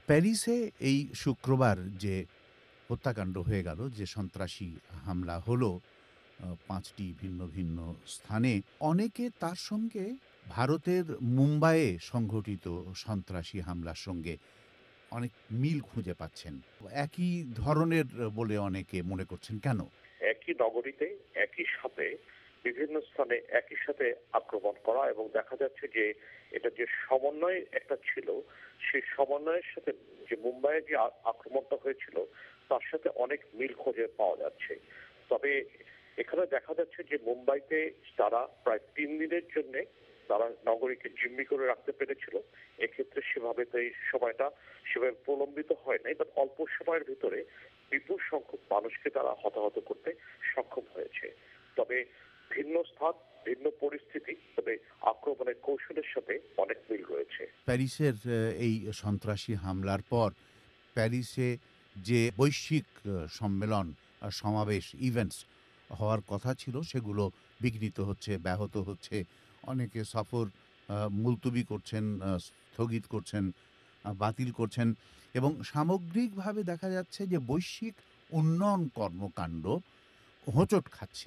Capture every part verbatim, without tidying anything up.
প্যারিসে এই শুক্রবার যে হত্যাকাণ্ড হয়ে গেল, যে সন্ত্রাসী হামলা হলো আ পাঁচটি ভিন্ন, ভিন্ন স্থানে, অনেকে তার সঙ্গে ভারতের মুম্বাইয়ে সংঘটিত সন্ত্রাসী হামলার সঙ্গে অনেক মিল খুঁজে পাচ্ছেন। একই ধরনের বলে অনেকে মনে করছেন। কেন? একই নগরীতে একই সাথে বিভিন্ন স্থানে একই সাথে আক্রমণ করা এবং দেখা যাচ্ছে যে এটা যে সমন্বয় একটা ছিল সেই সমন্বয়ের সাথে যে মুম্বাইয়ে যে আক্রমণটা হয়েছিল তার সাথে অনেক মিল খুঁজে পাওয়া যাচ্ছে। তবে এখানে দেখা যাচ্ছে যে মুম্বাইতে তারা প্রায় তিন দিনের জন্য তারা নগরীকে জিম্মি করে রাখতে পেরেছিল। এক্ষেত্রে সেভাবে তো এই সময়টা সেভাবে প্রলম্বিত হয় নাই, বাট অল্প সময়ের ভিতরে বিপুল সংখ্যক মানুষকে তারা হতাহত করতে সক্ষম হয়েছে। তবে ভিন্ন স্থান, ভিন্ন পরিস্থিতি, তবে আক্রমণের কৌশলের সাথে অনেক মিল রয়েছে। প্যারিসের আ এই সন্ত্রাসী হামলার পর প্যারিসে যে বৈশ্বিক আ সম্মেলন, আ সমাবেশ, ইভেন্টস হওয়ার কথা ছিল সেগুলো বিঘ্নিত হচ্ছে, ব্যাহত হচ্ছে। অনেকে সফর আ মুলতবি করছেন, আ স্থগিত করছেন, আ বাতিল করছেন এবং সামগ্রিকভাবে দেখা যাচ্ছে যে বৈশ্বিক উন্নয়ন কর্মকাণ্ড হোঁচট খাচ্ছে।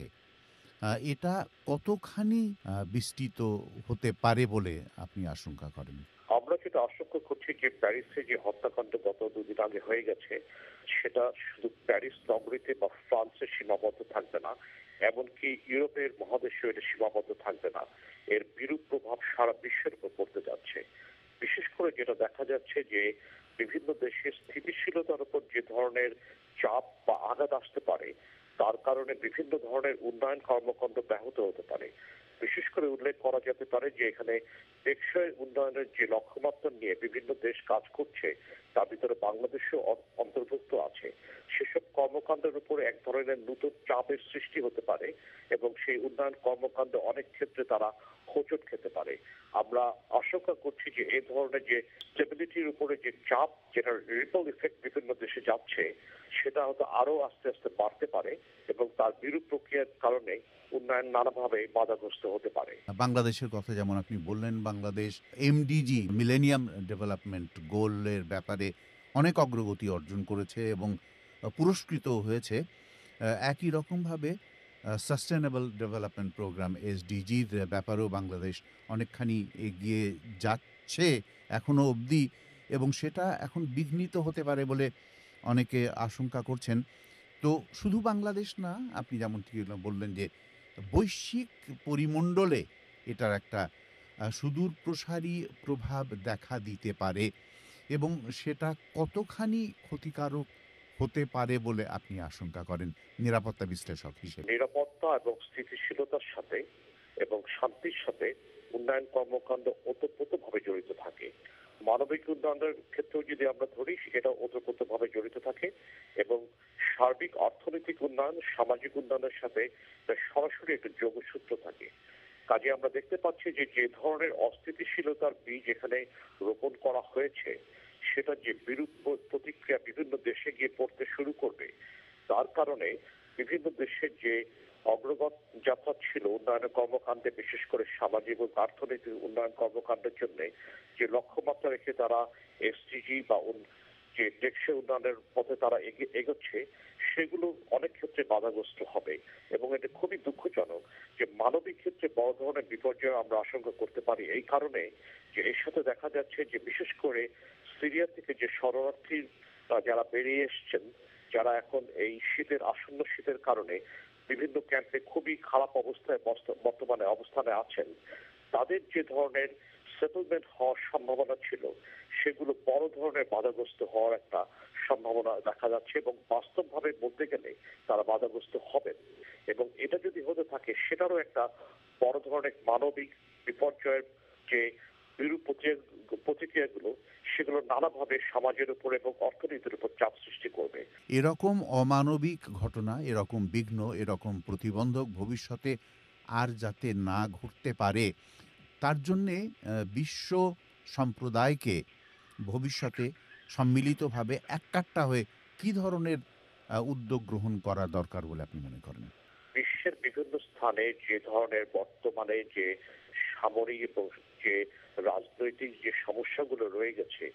আ এটা কতখানি আ বিস্তৃত হতে পারে বলে আপনি আশঙ্কা করেন? আমরা যেটা আশঙ্কা করছি যে প্যারিসে যে হত্যাকাণ্ড গত দুদিন আগে হয়ে গেছে সেটা শুধু প্যারিস নগরীতে বা ফ্রান্সে সীমাবদ্ধ থাকবে না, এমনকি ইউরোপের মহাদেশেও এটা সীমাবদ্ধ থাকবে না। এর বিরূপ প্রভাব সারা বিশ্বের উপর পড়তে যাচ্ছে। বিশেষ করে যেটা দেখা যাচ্ছে যে বিভিন্ন দেশের স্থিতিশীলতার উপর যে ধরনের চাপ বা আঘাত আসতে পারে তার কারণে বিভিন্ন ধরনের উন্নয়ন কর্মকাণ্ড ব্যাহত হতে পারে। বিশেষ করে উল্লেখ করা যেতে পারে যে এখানে টেকসই উন্নয়নের যে লক্ষ্যমাত্রা নিয়ে বিভিন্ন দেশ কাজ করছে তার ভিতরে বাংলাদেশও অন্তর্ভুক্ত আছে। সেসব কর্মকাণ্ডের উপরে এক ধরনের নতুন চাপের সৃষ্টি হতে পারে এবং সেই উন্নয়ন কর্মকাণ্ড অনেক ক্ষেত্রে তারা হোঁচট খেতে পারে। আমরা আশঙ্কা করছি যে এই ধরনের যে স্টেবিলিটির উপরে যে চাপ, যেটা রিপল ইফেক্ট বিভিন্ন দেশে যাচ্ছে, সেটা হয়তো আরো আস্তে আস্তে বাড়তে পারে এবং তার বিরূপ প্রক্রিয়ার কারণে উন্নয়ন নানাভাবে বাধাগ্রস্ত হতে পারে। বাংলাদেশের কথা যেমন আপনি বললেন, বাংলাদেশ এমডিজি মিলেনিয়াম ডেভেলপমেন্ট গোলের ব্যাপারে অনেক অগ্রগতি অর্জন করেছে এবং আ পুরস্কৃতও হয়েছে। আ একই রকমভাবে আ সাস্টেইনেবল ডেভেলপমেন্ট প্রোগ্রাম এসডিজির ব্যাপারেও বাংলাদেশ অনেকখানি এগিয়ে যাচ্ছে এখনো অবধি এবং সেটা এখন বিঘ্নিত হতে পারে বলে অনেকে আশঙ্কা করছেন। তো শুধু বাংলাদেশ না, আপনি যেমনটি বললেন যে বৈশ্বিক পরিমণ্ডলে এটার একটা আ সুদূর প্রসারী প্রভাব দেখা দিতে পারে এবং সেটা কতখানি ক্ষতিকারক হতে পারে বলে আপনি আশঙ্কা করেন নিরাপত্তা বিশ্লেষক হিসেবে? নিরাপত্তা এবং স্থিতিশীলতার সাথে এবং শান্তির সাথে উন্নয়ন কর্মকাণ্ড ওতপ্রোতভাবে জড়িত থাকে। মানবিক উন্নয়নের ক্ষেত্রেও যদি আমরা ধরি এটা ওতপ্রোতভাবে জড়িত থাকে এবং সার্বিক অর্থনৈতিক উন্নয়ন, সামাজিক উন্নয়নের সাথে সরাসরি একটা যোগসূত্র থাকে। কাজে আমরা দেখতে পাচ্ছি যে যে ধরনের অস্থিতিশীলতার বীজ এখানে রোপণ করা হয়েছে সেটা যে বিরূপ প্রতিক্রিয়া বিভিন্ন দেশে গিয়ে পড়তে শুরু করবে তার কারণে বিভিন্ন দেশের যে অগ্রগত যাত্রা ছিল উন্নয়নের কর্মকাণ্ডে, বিশেষ করে সামাজিক ও অর্থনৈতিক উন্নয়ন কর্মকাণ্ডের জন্য যে লক্ষ্যমাত্রা রেখে তারা এসডিজি বা যে টেকসই উন্নয়নের পথে তারা এগোচ্ছে সেগুলো অনেক ক্ষেত্রে বাধাগ্রস্ত হবে এবং এটা খুবই দুঃখজনক যে মানবিক ক্ষেত্রে বড় ধরনের বিপর্যয় আমরা আশঙ্কা করতে পারি। এই কারণে যে এর সাথে দেখা যাচ্ছে যে বিশেষ করে সিরিয়া থেকে যে শরণার্থী যারা বেরিয়ে এসছেন, যারা এখন এই শীতের আসন্ন শীতের কারণে বিভিন্ন ক্যাম্পে খুবই খারাপ অবস্থায় বর্তমানে অবস্থানে আছেন, তাদের যে ধরনের সেটেলমেন্ট হওয়ার সম্ভাবনা ছিল সেগুলো বড় ধরনের বাধাগ্রস্ত হওয়ার একটা সম্ভাবনা দেখা যাচ্ছে এবং বাস্তবভাবে বলতে গেলে তারা বাধাগ্রস্ত হবেন এবং এটা যদি হতে থাকে সেটারও একটা বড় ধরনের মানবিক বিপর্যয়ের যে বিরূপ প্রতিক্রিয়াগুলো সেগুলো নানাভাবে সমাজের উপর এবং অর্থনীতির উপর চাপ সৃষ্টি করবে। এরকম অমানবিক ঘটনা, এরকম বিঘ্ন, এরকম প্রতিবন্ধক ভবিষ্যতে আর যাতে না ঘটতে পারে তার জন্যে আ বিশ্ব সম্প্রদায়কে ভবিষ্যতে সম্মিলিতভাবে এককাট্টা হয়ে কি ধরনের আ উদ্যোগ গ্রহণ করা দরকার বলে আপনি মনে করেন? বিশ্বের বিভিন্ন স্থানে যে ধরনের বর্তমানে যে সামরিক এবং যে রাজনৈতিক যে সমস্যাগুলো রয়ে গেছে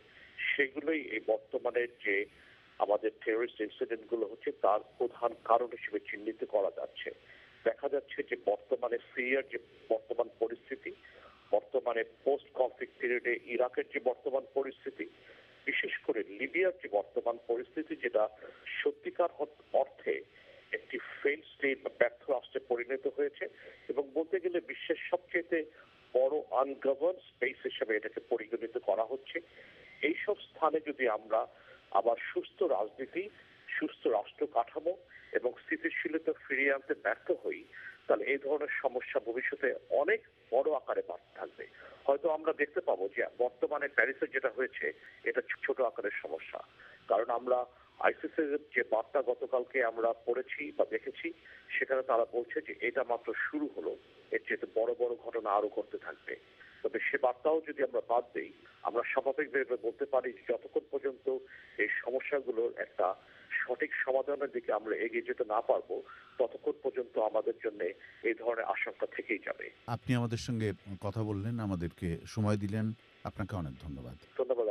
সেগুলোই এই বর্তমানের যে আমাদের টেররিস্ট ইনসিডেন্ট গুলো হচ্ছে তার প্রধান কারণ হিসেবে চিহ্নিত করা যাচ্ছে। দেখা যাচ্ছে যে বর্তমানে সিরিয়ার যে বর্তমান পরিস্থিতি, বর্তমানে পোস্ট কনফ্লিক্ট পিরিয়ডে ইরাকের যে বর্তমান পরিস্থিতি, বিশেষ করে লিবিয়ার যে বর্তমান পরিস্থিতি, যেটা সত্যিকার অর্থে একটি ফেইল স্টেট বা ব্যর্থ রাষ্ট্রে পরিণত হয়েছে এবং বলতে গেলে বিশ্বের সবচেয়ে বড় আনগভর্ন স্পেস হিসেবে এটাকে পরিগণিত করা হচ্ছে। এইসব স্থানে যদি আমরা আবার সুস্থ রাজনীতি, সুস্থ রাষ্ট্র কাঠামো এবং স্থিতিশীলতা ফিরিয়ে আনতে ব্যর্থ হই, তাহলে এই ধরনের সমস্যা ভবিষ্যতে অনেক বড় আকারে বাড়তে থাকবে। হয়তো আমরা দেখতে পাবো যে বর্তমানে প্যারিসে যেটা হয়েছে এটা ছোট আকারের সমস্যা, কারণ আমরা আইসিসির যে বার্তা গতকালকে আমরা পড়েছি বা দেখেছি, সেখানে তারা বলছে যে এটা মাত্র শুরু হলো, এর চেয়ে বড় বড় ঘটনা আরো ঘটতে থাকবে। তবে সে বার্তাও যদি আমরা বাদ দিই, আমরা স্বাভাবিকভাবে বলতে পারি যে যতক্ষণ পর্যন্ত এই সমস্যাগুলোর একটা সঠিক সমাধানের দিকে আমরা এগিয়ে যেতে না পারবো, ততক্ষণ পর্যন্ত আমাদের জন্য এই ধরনের আশঙ্কা থেকেই যাবে। আপনি আমাদের সঙ্গে কথা বললেন, আমাদেরকে সময় দিলেন, আপনাকে অনেক ধন্যবাদ। ধন্যবাদ।